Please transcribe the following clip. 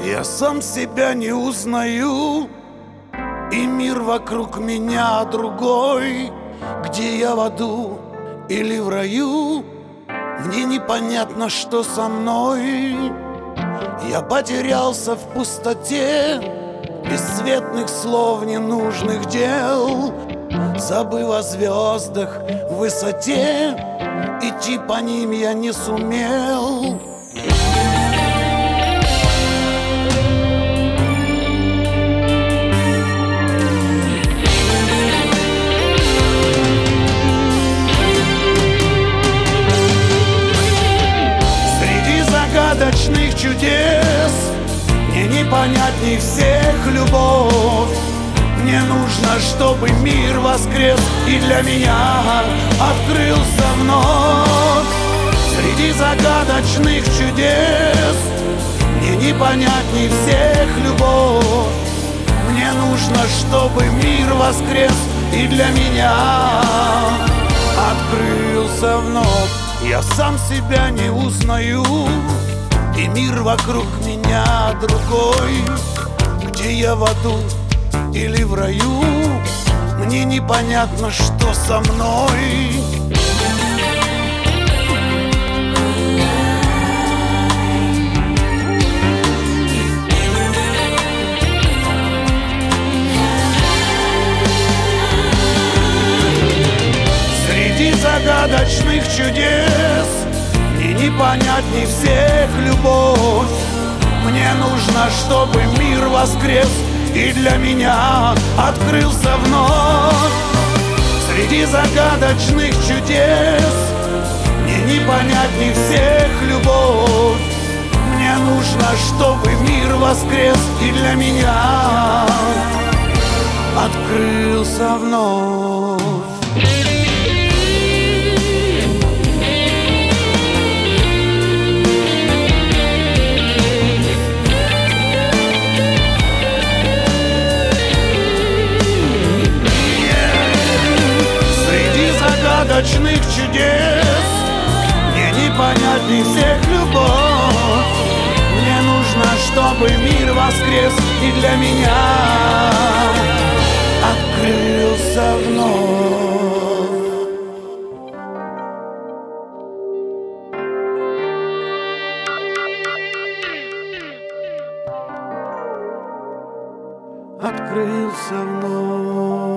Я сам себя не узнаю, и мир вокруг меня другой. Где я, в аду или в раю? Мне непонятно, что со мной. Я потерялся в пустоте бесцветных слов, ненужных дел. Забыв о звездах в высоте, идти по ним я не сумел. Загадочных чудес мне непонятней всех любовь. Мне нужно, чтобы мир воскрес и для меня открылся вновь. Среди загадочных чудес мне непонятней всех любовь. Мне нужно, чтобы мир воскрес и для меня открылся вновь. Я сам себя не узнаю, и мир вокруг меня другой. Где я, в аду или в раю? Мне непонятно, что со мной. Среди загадочных чудес мне непонятней всех любовь. Мне нужно, чтобы мир воскрес и для меня открылся вновь. Среди загадочных чудес мне непонятней всех любовь. Мне нужно, чтобы мир воскрес и для меня открылся вновь. Загадочных чудес мне непонятней всех любовь. Мне нужно, чтобы мир воскрес и для меня открылся вновь. Открылся вновь.